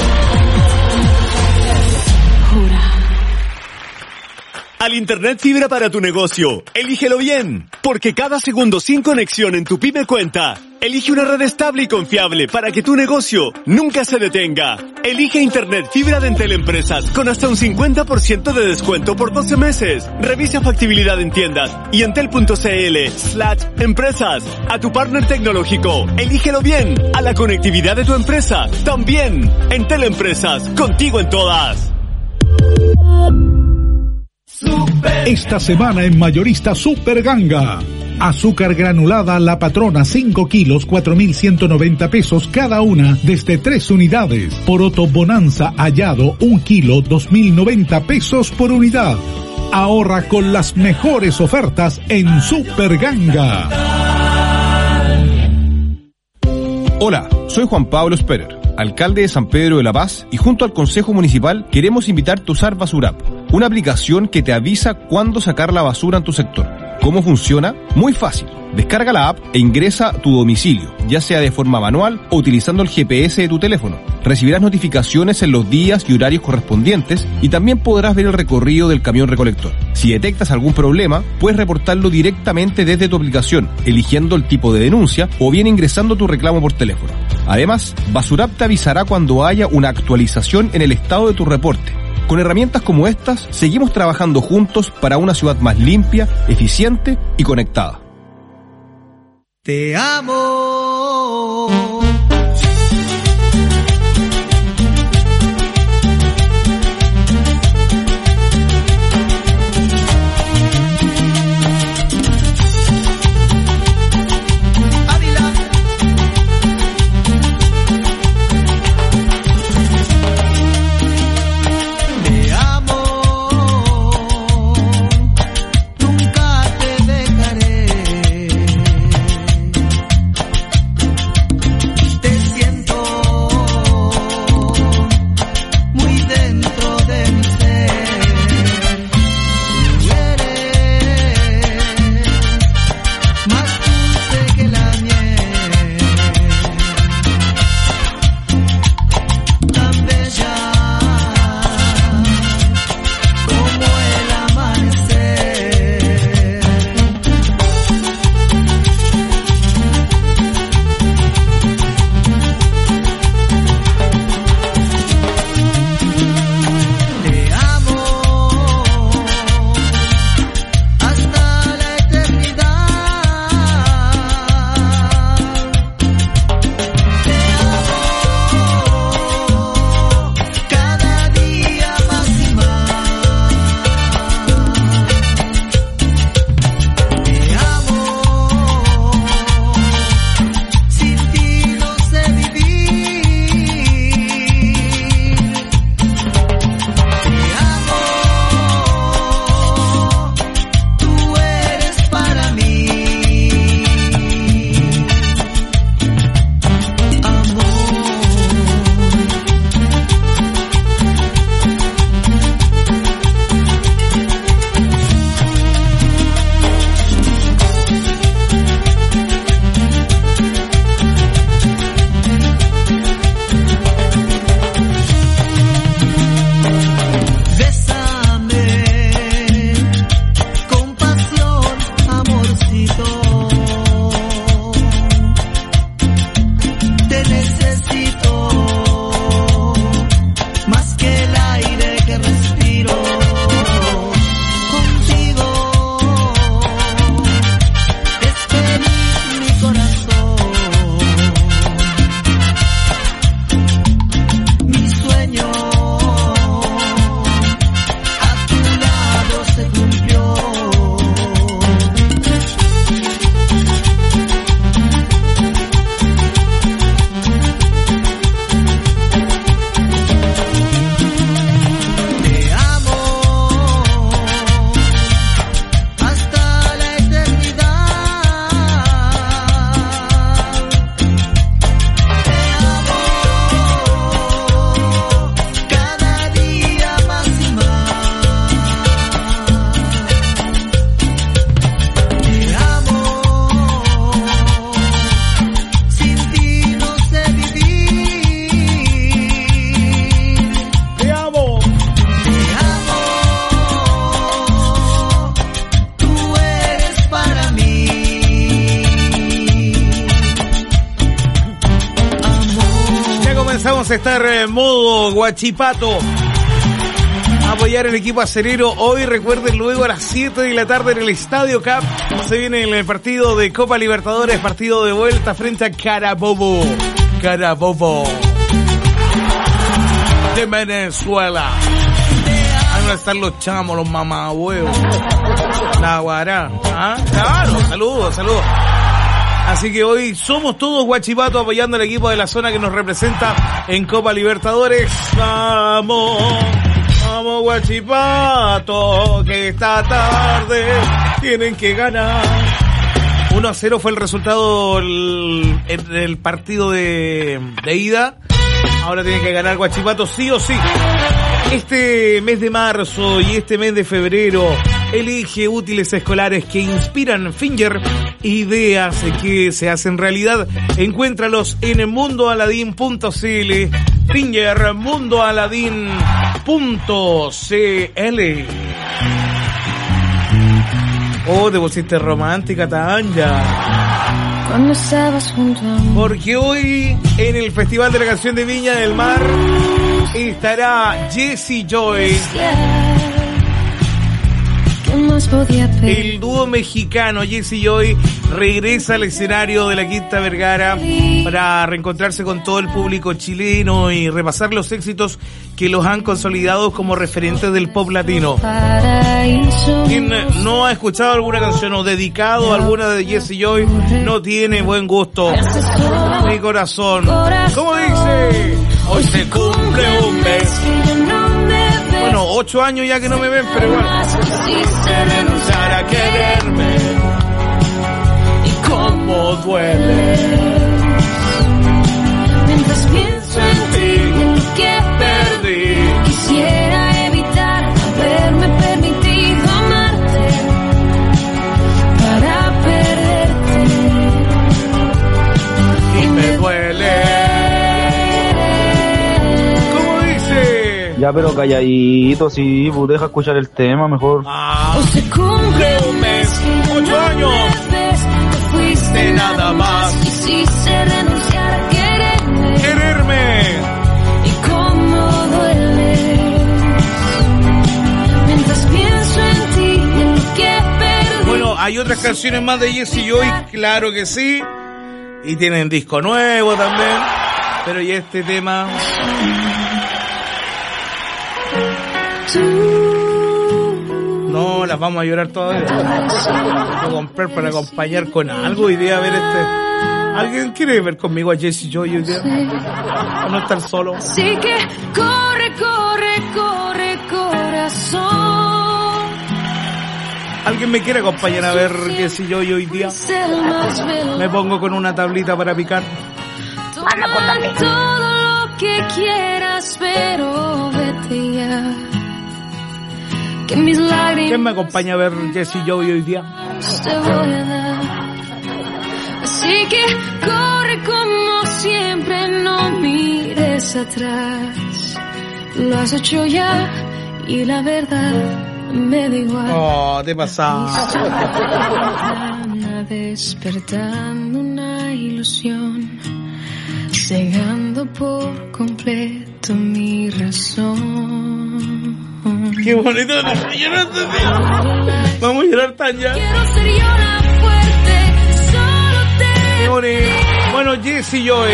Al Internet fibra para tu negocio, elígelo bien, porque cada segundo sin conexión en tu pyme cuenta. Elige una red estable y confiable para que tu negocio nunca se detenga. Elige Internet fibra de Entel Empresas con hasta un cincuenta por ciento de descuento por doce meses. Revisa factibilidad en tiendas y entel.cl slash empresas. A tu partner tecnológico, elígelo bien. A la conectividad de tu empresa, también. Entel Empresas, contigo en todas. Esta semana en Mayorista Super Ganga. Azúcar granulada La Patrona cinco kilos, cuatro mil ciento noventa pesos cada una desde tres unidades. Poroto Bonanza Hallado un kilo, dos mil noventa pesos por unidad. Ahorra con las mejores ofertas en Super Ganga. Hola, soy Juan Pablo Sperer, alcalde de San Pedro de la Paz, y junto al Consejo Municipal queremos invitarte a usar Basurap, una aplicación que te avisa cuándo sacar la basura en tu sector. ¿Cómo funciona? Muy fácil. Descarga la app e ingresa tu domicilio, ya sea de forma manual o utilizando el G P S de tu teléfono. Recibirás notificaciones en los días y horarios correspondientes y también podrás ver el recorrido del camión recolector. Si detectas algún problema, puedes reportarlo directamente desde tu aplicación, eligiendo el tipo de denuncia o bien ingresando tu reclamo por teléfono. Además, Basurap te avisará cuando haya una actualización en el estado de tu reporte. Con herramientas como estas, seguimos trabajando juntos para una ciudad más limpia, eficiente y conectada. Te amo. Estar en modo Guachipato, apoyar el equipo acerero. Hoy recuerden, luego a las siete de la tarde en el Estadio Cap se viene el partido de Copa Libertadores, partido de vuelta frente a Carabobo Carabobo de Venezuela. Ahí van a estar los chamos, los mamahuevos, la guará. ¿Ah? Claro, saludos, saludos. Así que hoy somos todos Guachipato apoyando al equipo de la zona que nos representa en Copa Libertadores. Vamos, vamos Guachipato, que esta tarde tienen que ganar. uno a cero fue el resultado en el, el partido de, de ida. Ahora tiene que ganar Guachipato sí o sí. Este mes de marzo y este mes de febrero Elige útiles escolares que inspiran. Finger, ideas que se hacen realidad. Encuéntralos en mundo aladín punto c l. Finger, mundo aladín punto c l. Oh, te pusiste romántica, Tanya. Cuando estabas junto a mí. Porque hoy en el Festival de la Canción de Viña del Mar estará Jessie Joy. El dúo mexicano Jessie Joy regresa al escenario de la Quinta Vergara para reencontrarse con todo el público chileno y repasar los éxitos que los han consolidado como referentes del pop latino. Quien no ha escuchado alguna canción o dedicado a alguna de Jessie Joy no tiene buen gusto. Mi corazón. ¿Cómo dice? Hoy se cumple un mes. Bueno, ocho años ya que no me ven, pero igual. Quise renunciar a quererme. Y cómo duele. Mientras pienso en ti, en lo que perdí, quisiera evitar haberme permitido amarte para perderte. Y me duele. Ya, pero calladito, sí, pues deja escuchar el tema mejor. Ah, se cumple un mes, ocho años, te fuiste nada más. Quisiste renunciar a quererme. Quererme. Y cómo duele. Mientras pienso en ti, en lo que perdí. Bueno, hay otras canciones más de Jessie Joy, claro que sí. Y tienen disco nuevo también. Pero y este tema... No, las vamos a llorar todavía. Voy a comprar para acompañar con algo hoy día a ver este. ¿Alguien quiere ver conmigo a Jessie Joy hoy día? Para no estar solo. Así que corre, corre, corre, corazón. ¿Alguien me quiere acompañar a ver Jessie Joy hoy día? Me pongo con una tablita para picar. Toma todo lo que quieras, pero vete ya. Que mis lágrimas. ¿Quién me acompaña a ver Jessie Joy hoy día? Te voy a dar. Así que corre como siempre, no mires atrás. Lo has hecho ya y la verdad me da igual. Oh, te pasas. Despertando una ilusión, cegando por completo mi razón. Qué bonito. Vamos a llorar, Tanya. Quiero ser yo la fuerte, solo te. Qué bonito. Bueno, Jessie Joy.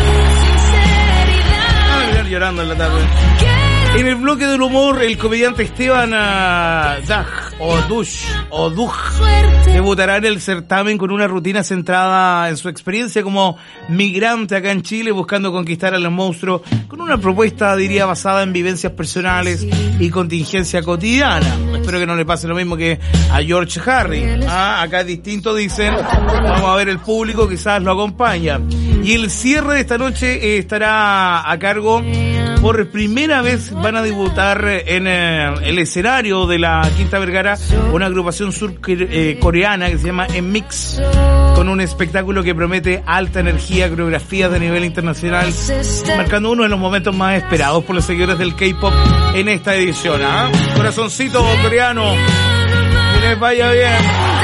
Ah, llorando en la tarde. En el bloque del humor, el comediante Esteban uh, Daj, o Dush, o Duj, debutará en el certamen con una rutina centrada en su experiencia como migrante acá en Chile, buscando conquistar a los monstruos, con una propuesta, diría, basada en vivencias personales y contingencia cotidiana. Espero que no le pase lo mismo que a George Harry. Ah, acá es distinto, dicen. Vamos a ver el público, quizás lo acompaña. Y el cierre de esta noche eh, estará a cargo, por primera vez van a debutar en eh, el escenario de la Quinta Vergara una agrupación surcoreana que se llama M-Mix, con un espectáculo que promete alta energía, coreografías de nivel internacional, marcando uno de los momentos más esperados por los seguidores del K-pop en esta edición. ¿Ah? Corazoncito coreano, que les vaya bien.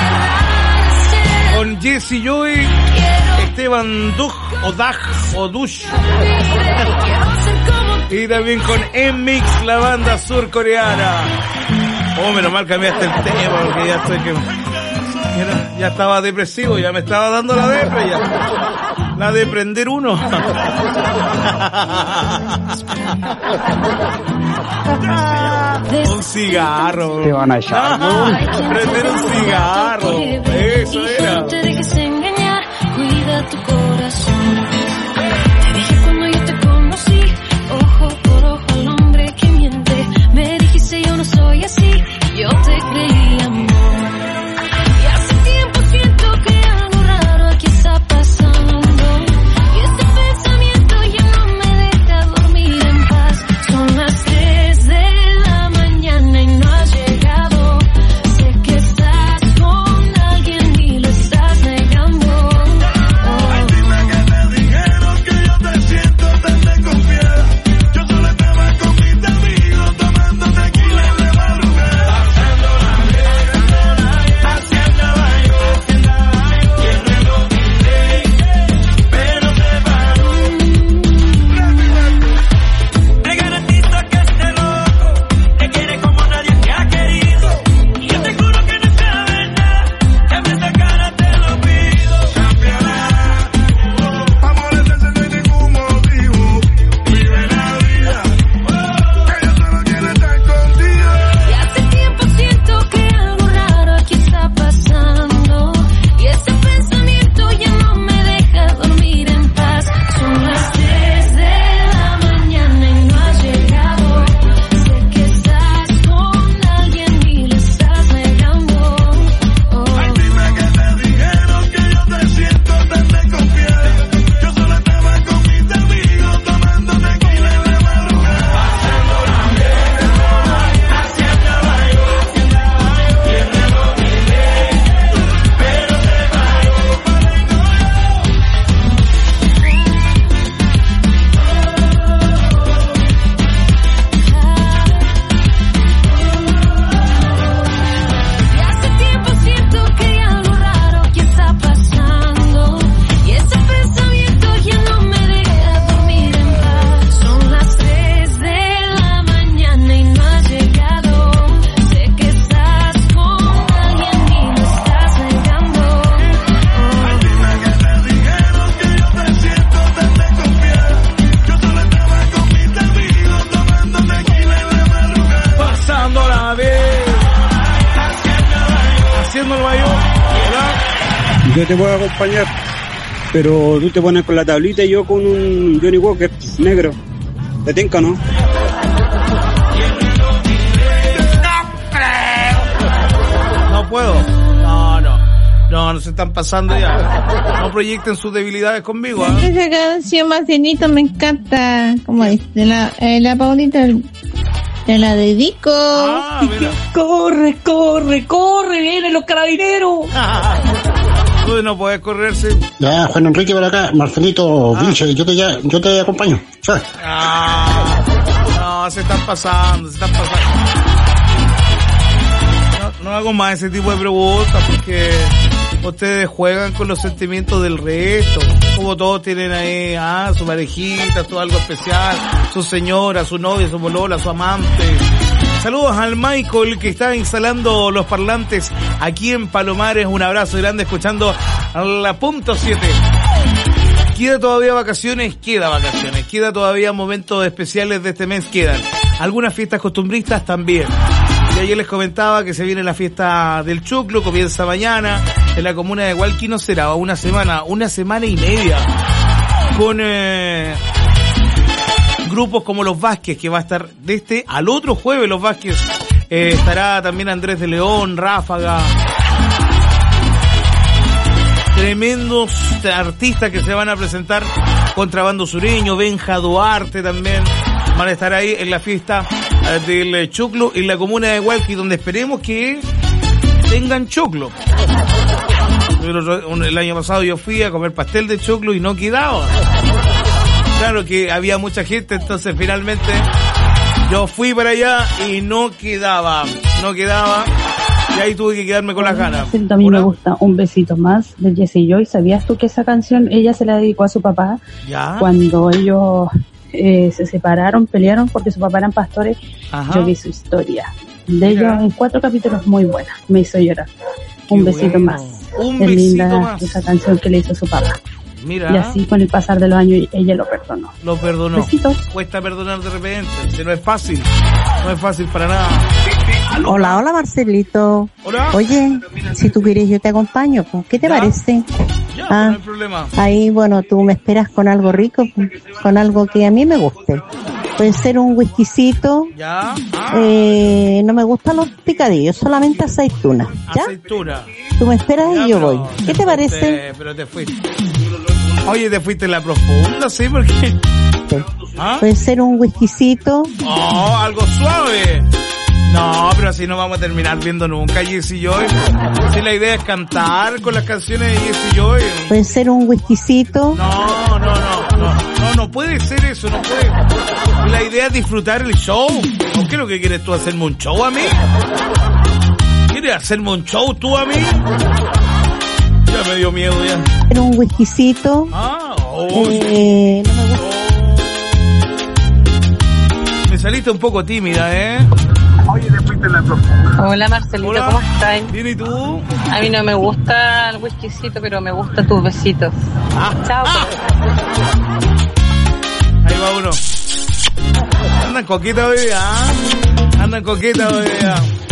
Con Jessie Joy, Esteban Duj, o Daj, o Dush. Y también con M-Mix, la banda surcoreana. Oh, menos mal cambiaste el tema, porque ya estoy que... Ya, ya estaba depresivo, ya me estaba dando la depre, ya. La de prender uno. Un cigarro. Te van a echar. No, prender un cigarro. Eso era. No te dejes engañar, cuida tu corazón. Te dije cuando yo te conocí, ojo por ojo al hombre que miente. Me dijiste yo no soy así, yo te creí amor. Y hace tiempo siento que algo raro aquí está pasando. Y este pensamiento ya no me deja dormir en paz. Son las tres de la mañana y no has llegado. yo te puedo acompañar, pero tú te pones con la tablita y yo con un Johnny Walker negro. ¿Te tinca, no? No puedo. No, no. No, no se están pasando ya. No proyecten sus debilidades conmigo, ¿eh? Esa canción, Marcelito, me encanta. ¿Cómo es? De la, eh, la Paulita, te la dedico. Ah, mira. Corre, corre, corre, vienen los carabineros. Tú no puedes correrse. Ya, Juan Enrique por acá, Marcelito, ah. Vinche, yo te, ya, yo te acompaño. Sí. Ah, no, se están pasando, se están pasando. No, no hago más ese tipo de preguntas porque ustedes juegan con los sentimientos del resto. Como todos tienen ahí, ah, su parejita, su algo especial, su señora, su novia, su polola, su amante. Saludos al Michael que está instalando los parlantes aquí en Palomares. Un abrazo grande escuchando a la punto siete. Queda todavía vacaciones, queda vacaciones, queda todavía momentos especiales de este mes, quedan. Algunas fiestas costumbristas también. Y ayer les comentaba que se viene la fiesta del choclo, comienza mañana en la comuna de Hualquí, será una semana, una semana y media. Con eh, grupos como Los Vázquez, que va a estar de este al otro jueves. Los Vázquez, eh, estará también Andrés de León, Ráfaga. Tremendos artistas que se van a presentar. Contrabando Sureño, Benja Duarte también van a estar ahí en la fiesta del choclo en la comuna de Hualqui, donde esperemos que tengan choclo. El año pasado yo fui a comer pastel de choclo y no quedaba. Claro que había mucha gente, entonces finalmente yo fui para allá y no quedaba, no quedaba. Y ahí tuve que quedarme con las ganas. A mí me gusta Un Besito Más de Jessie Joy. ¿Sabías tú que esa canción ella se la dedicó a su papá? ¿Ya? Cuando ellos eh, se separaron, pelearon porque su papá eran pastores. Ajá. Yo vi su historia de ellos en cuatro capítulos, muy buena. Me hizo llorar. Qué Un besito bueno. más. Un es besito linda más. Esa canción que le hizo su papá. Mira. Y así con el pasar de los años ella lo perdonó. Lo perdonó. Besitos. Cuesta perdonar de repente, si no es fácil. No es fácil para nada. Hola, hola Marcelito. Hola. Oye, si tú quieres yo te acompaño. ¿Qué te ¿Ya? parece? Ya, ah, no hay problema. Ahí, bueno, tú me esperas con algo rico, con algo que a mí me guste. Puede ser un whiskycito. Ya. Ah. Eh, no me gustan los picadillos, solamente aceituna. ¿Ya? Aceituna. Tú me esperas ya, y yo pero, voy. ¿Qué te parece? Te, pero te fuiste. Oye, te fuiste en la profunda, ¿sí? Porque... Sí. ¿Ah? Puede ser un whiskycito. Oh, algo suave. No, pero así no vamos a terminar viendo nunca Jessie Joy. Si la idea es cantar con las canciones de Jessie Joy. Puede ser un whiskycito. No, no, no, no, no, no puede ser eso, no puede. La idea es disfrutar el show. ¿No qué es lo que quieres tú, hacerme un show a mí? ¿Quieres hacerme un show tú a mí? Ya me dio miedo ya. Era un whiskycito. Ah, oh, eh, no me gusta. Me saliste un poco tímida, ¿eh? Oye, te fuiste en la profunda. Hola Marcelito, Hola. ¿cómo estás? Bien, ¿y tú? A mí no me gusta el whiskycito, pero me gustan tus besitos. Ah. Chao. Ah. Ahí va uno. Andan coqueta hoy día, ¿eh? Andan coqueta hoy día.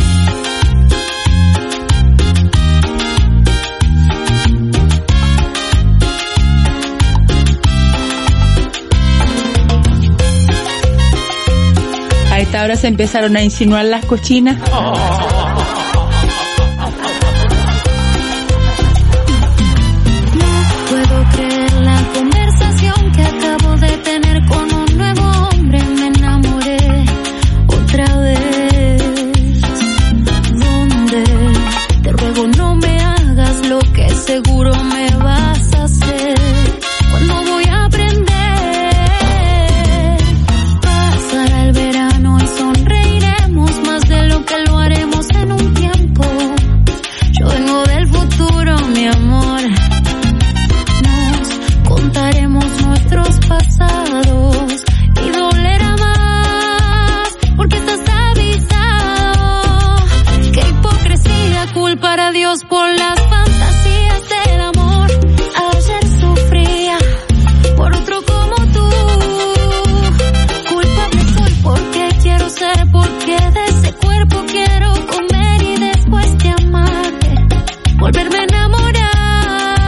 A esta hora se empezaron a insinuar las cochinas. Oh. No puedo creer la conversación que acabo de tener con un nuevo hombre. Me enamoré otra vez. ¿Dónde? Te ruego no me hagas lo que seguro me vas a hacer. ¿Cuándo voy a aprender? Pasará el verano y sonreiremos más de lo que lo haremos en un tiempo. Yo vengo del futuro, mi amor. Nos contaremos nuestros pasados y dolerá más porque estás avisado. Qué hipocresía culpar a Dios por las fantasías del amor. Ayer sufría por otro como tú. Culpable soy porque quiero ser, porque de ese cuerpo quiero comer y después de amarte volverme a enamorar.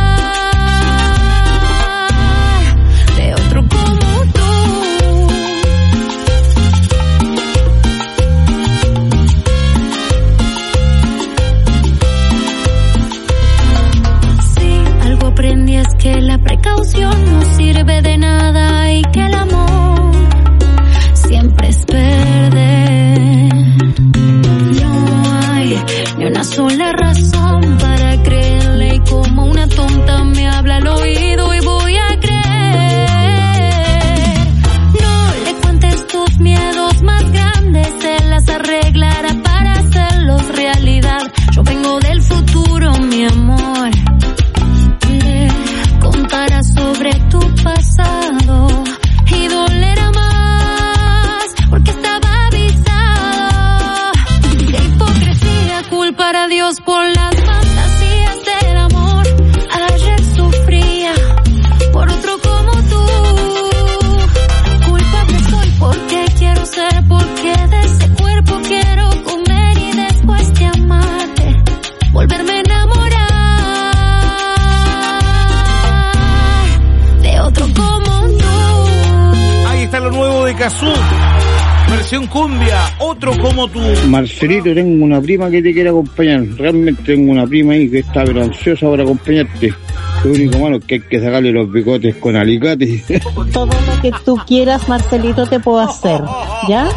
Dios por las fantasías del amor. Ayer sufría por otro como tú. Culpable soy porque quiero ser, porque de ese cuerpo quiero comer y después de amarte volverme a enamorar de otro como tú. Ahí está lo nuevo de Cazú, versión cumbia, otro como tú. Marcelito, tengo una prima que te quiere acompañar. Realmente tengo una prima ahí que está pero ansiosa para acompañarte. Lo único malo es que hay que sacarle los bigotes con alicate. Todo lo que tú quieras, Marcelito, te puedo hacer, ¿ya?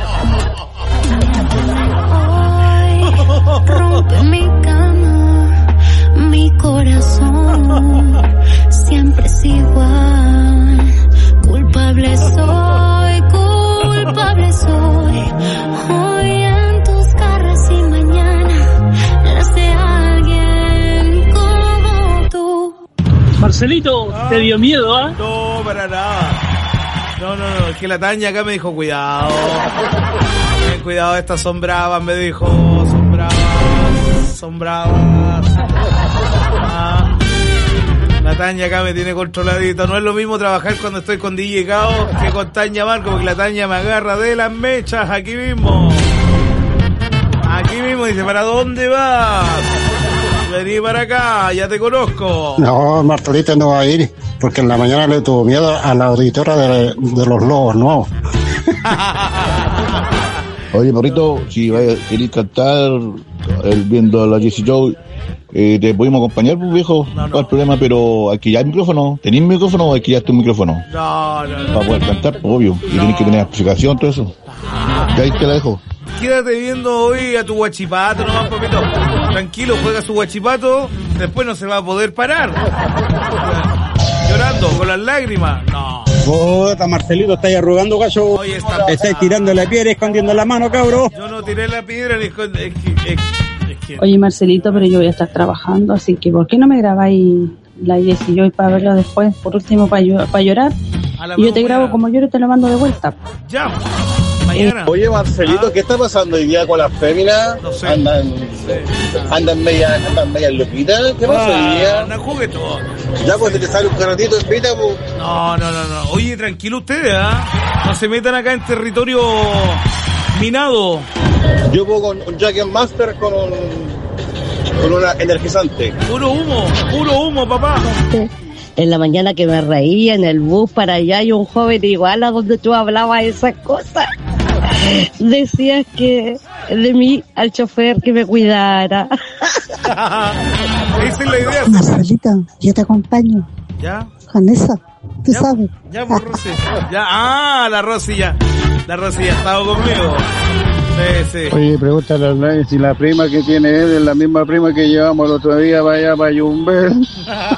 Hoy rompe mi cama, mi corazón siempre es igual. Culpable soy, culpable soy. Hoy en tus garras y mañana las de alguien como tú. Marcelito, ¿te dio miedo, ah? No, para nada. No, no, no, es que la Tania acá me dijo, cuidado. Ten cuidado, estas son bravas, me dijo. Son bravas, son bravas. Ah, la Tania acá me tiene controladito. No es lo mismo trabajar cuando estoy con D J Cao que con Tania Marco, porque la Tania me agarra de las mechas aquí mismo. Aquí mismo dice, ¿para dónde vas? Vení para acá, ya te conozco. No, Marcelito no va a ir, porque en la mañana le tuvo miedo a la auditora de, de los lobos nuevos. Oye, Porrito, si vaya, querés cantar el, viendo a la Jessie Joy, eh, te podemos acompañar, pues, viejo, no, no. No hay problema, pero aquí ya hay micrófono. ¿Tenés micrófono o aquí ya tu micrófono? No, no, no. Para poder cantar, pues, obvio. Y no. Tenés que tener explicación, todo eso. Ya ahí te la dejo. Quédate viendo hoy a tu guachipato nomás, papito. Tranquilo, juega su guachipato, después no se va a poder parar. Llorando, con las lágrimas. No. Puta, Marcelito, estáis arrugando, gallo. Oye, está... Estáis tirando la piedra y escondiendo la mano, cabrón. Yo no tiré la piedra ni escondí. Es que, es, es que... Oye, Marcelito, pero yo voy a estar trabajando, así que ¿por qué no me grabáis la Jessie Joy para verlo después? Por último, para pa llorar. Y yo te grabo como lloro y te lo mando de vuelta. Ya. Mañana. Oye, Marcelito, ah. ¿qué está pasando hoy día con las féminas? No sé. Andan, sí. andan media, andan media loquitas. ¿Qué pasa ah, hoy día? Andan juguetón. Ya, pues, te sale un carratito en pita, pues. No, no, no, no. Oye, tranquilo ustedes, ¿ah? ¿eh? No se metan acá en territorio minado. Yo puedo con un Jack and Master con un, con una energizante. Puro humo, puro humo, papá. En la mañana que me reía en el bus para allá hay un joven igual a donde tú hablabas esas cosas. Decías que de mí al chofer que me cuidara. Esa es la idea. Marcelita, yo te acompaño. ¿Ya? Con eso, tú ya, sabes. Ya, pues, Rosy. Ya, ah, la Rosy ya. La Rosy ya ha estado conmigo. Sí, sí. Oye, pregúntale a Blay si la prima que tiene él es la misma prima que llevamos el otro día para allá, para Yumbel. Él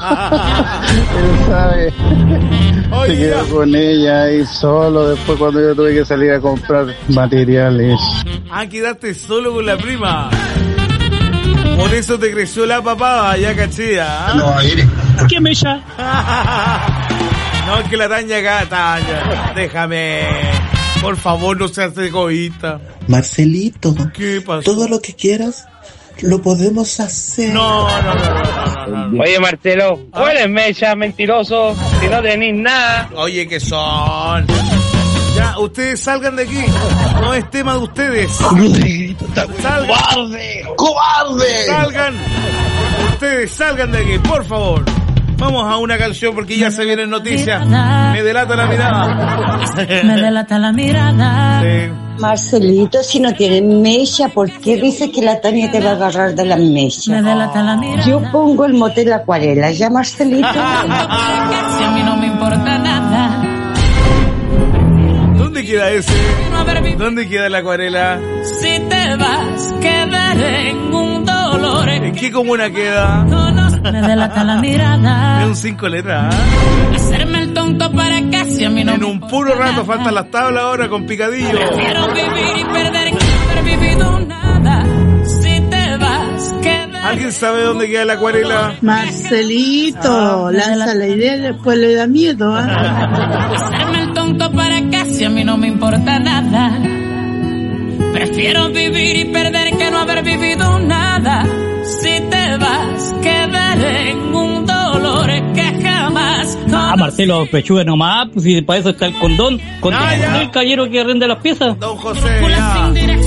sabe. Oye, se quedó ya. Con ella ahí solo después cuando yo tuve que salir a comprar materiales. Ah, quedaste solo con la prima. Por eso te creció la papada, ya cachía. ¿eh? No, Aire. ¿Qué me ya? No, es que la Tania acá, Tania, déjame. Por favor, no seas egoísta. Marcelito, ¿qué pasó? Todo lo que quieras, lo podemos hacer. No, no, no, no, no, no. Oye, Marcelo, ¿cuál es mecha, mentiroso? Si no tenéis nada. Oye, ¿qué son? Ya, ustedes salgan de aquí. No es tema de ustedes. Salgan. ¡Cobarde! ¡Cobarde! Salgan. Ustedes salgan de aquí, por favor. Vamos a una canción porque ya se vienen noticias. Me delata la mirada. Me delata la mirada. Sí. Marcelito, si no tienes mecha, ¿por qué dices que la Tania te va a agarrar de la mecha? Me delata la mirada. Yo pongo el motel Acuarela, ¿ya, Marcelito? Si a mí no me importa nada. ¿Dónde queda ese? ¿Dónde queda la Acuarela? Si te vas, quedaré en un dolor. ¿En qué comuna queda? Me delata la mirada. Es un cinco letras. Hacerme el tonto para que si a mí no. En un puro rato faltan las tablas ahora con picadillo. Prefiero vivir y perder que no haber vivido nada. Si te vas, quedaré. ¿Alguien sabe dónde queda la Acuarela? Marcelito, ah, lanza la idea y después le da miedo. ¿eh? Hacerme el tonto para que si a mí no me importa nada. Prefiero vivir y perder que no haber vivido nada. Si tengo un dolor que jamás. Ah, Marcelo, pechuga nomás, pues si para eso está el condón. Con Ah, ya. el caballero que arrenda las piezas. Don José, ya.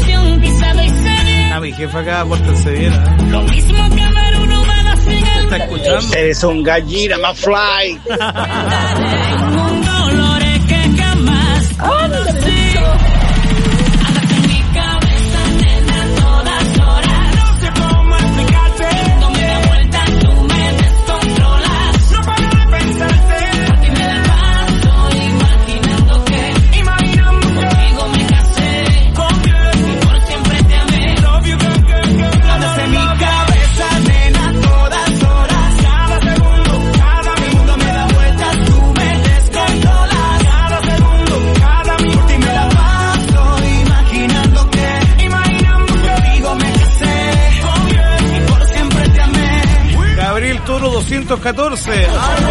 A mi jefa acá, pórtense bien. ¿eh? Lo mismo que ver un humano sin el ¿Está escuchando? Eres un gallina, más fly. Tengo un dolor que jamás conocí. Andas en mi cabeza, nena, a todas horas. No sé cómo explicarte. No me da vuelta, tú me descontrolas. No paro de pensarte. A ti me la paso imaginando que, imaginando que contigo me casé. Conmigo y por siempre te amé. Love you, girl, girl, girl. Andas en mi cabeza, nena, a todas horas. Cada segundo, cada minuto me da vueltas, tú me descontrolas. Cada segundo, cada minuto y me la paso imaginando que, imaginando que contigo me casé. Conmigo y por siempre te amé. Gabriel Toro doscientos catorce.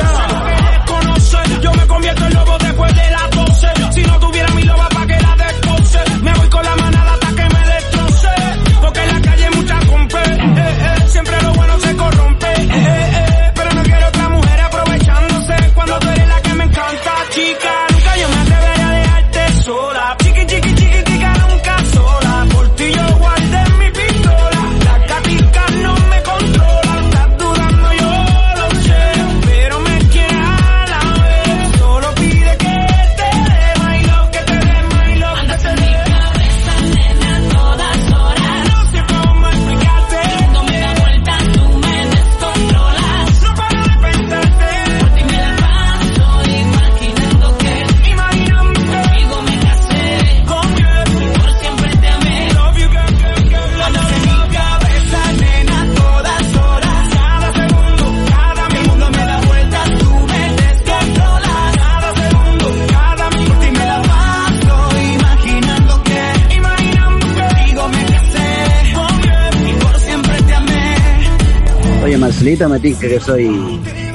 Conocer, yo me convierto en lobo después de las doce. Si no tuviera mi loba pa' que la descoce, me voy con la manada hasta que me destroce. Porque en la calle hay mucha compe, eh, eh, siempre lo bueno se corrompe, eh, eh, eh, pero no quiero otra mujer aprovechándose cuando tú eres la que me encanta, chica. Nunca yo me atrevería a dejarte sola, chiqui, chiqui, chiquitica, nunca sola. Por ti yo guardé mi pistola, las gaticas no me controlan. Estás dudando, yo lo sé, pero me quieres a la vez. Solo pide que te dé my love, que te dé my love. Andas en mi cabeza, nena, a todas horas. No sé cómo explicarte. No me da vuelta, tú me descontrolas. No paro de pensarte. Por ti me la paso imaginando que, imaginando que contigo me casé. Conmigo y por siempre te amé. Love you, girl, girl, girl. Andas en mi cabeza, nena, a todas horas. Cada segundo, cada minuto me da vueltas, tú me descontrolas. Cada segundo, cada minuto y me la paso imaginando que, imaginando que contigo me casé. Conmigo y por siempre te amé. Oye, Marcelito, me tinca que soy